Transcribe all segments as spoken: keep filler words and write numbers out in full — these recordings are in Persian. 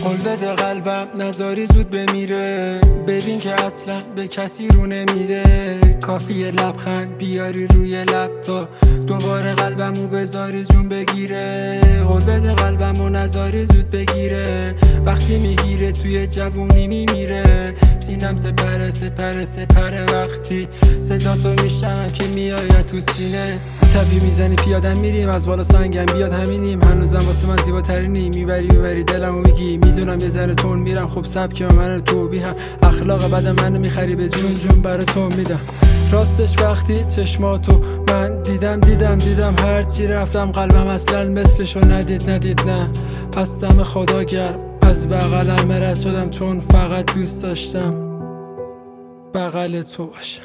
قول بده قلبم نذاری زود بمیره، ببین که اصلا به کسی رو نمیده. کافیه لبخند بیاری روی لب تا دوباره قلبمو بذاری جون بگیره. قول بده قلبمو نذاری زود بگیره، وقتی میگیره توی جوونی میمیره. سینم سپره سپره سپره وقتی صدا تو میشنم که میآید تو سینه. تبی میزنی پیادم میریم از بالا سنگم بیاد همینیم، هنوزم واسه من زیباترینی. میبری میبری دلمو میگی، میدونم یه ذره تون میرم، خب سبک من تو بی هم اخلاق بعد منو میخری به جون جون برای تو میدم. راستش وقتی چشماتو من دیدم دیدم دیدم هرچی رفتم قلبم اصلا مثلشو ندید ندید نه. از دم خدا گرم از بغلم رد شدم چون فقط دوست داشتم بغل تو باشم.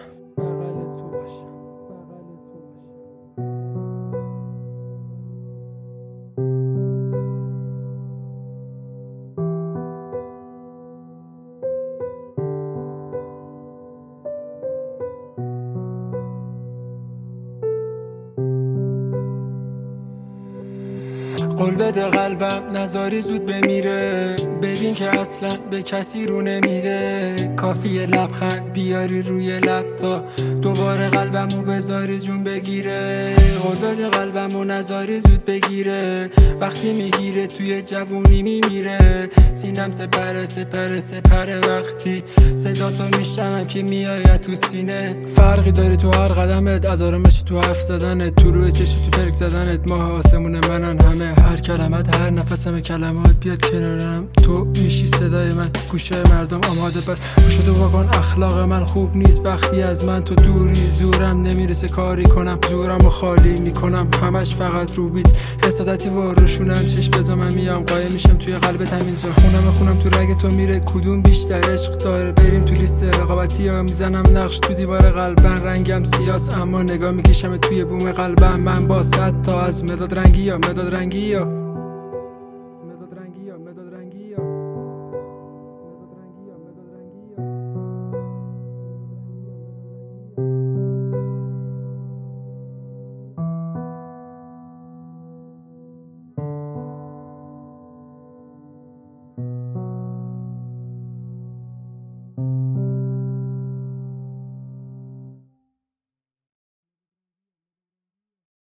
قول بده قلبم نذاری زود بمیره، ببین که اصلا به کسی رو نمیده. کافیه لبخند بیاری روی لب تا دوباره قلبمو بذاری جون بگیره. قول بده قلبمو نذاری زود بگیره، وقتی میگیره توی جوونی میمیره. سینم سپره سپره سپره وقتی صدا تو میشنم که میآید تو سینه. فرقی داری تو هر قدمت، از آرامش تو حرف زدنت، تو روی چشم تو پلک زدنت. ماه آسمون منن همه، هر کلمت هر نفسم کلمات بیاد کنارم. تو میشی صدای من، گوشه مردم آماده بس گوشتو بکن. اخلاق من خوب نیست وقتی از من تو دوری، زورم نمیرسه کاری کنم، زورمو خالی میکنم همش فقط رو بیت. حسادتی و روشونم چشم بزا من میام قایم میشم توی قلبت همینجا. خونم خونم تو رگ تو میره، کدوم بیشتر عشق داره؟ بریم تو لیست رقابتی یا میزنم نقش تو دیوار قلبم. رنگم سیاس اما نگاه میکشم توی بوم قلبم. من با صد تا از مداد رنگی یا مداد رنگی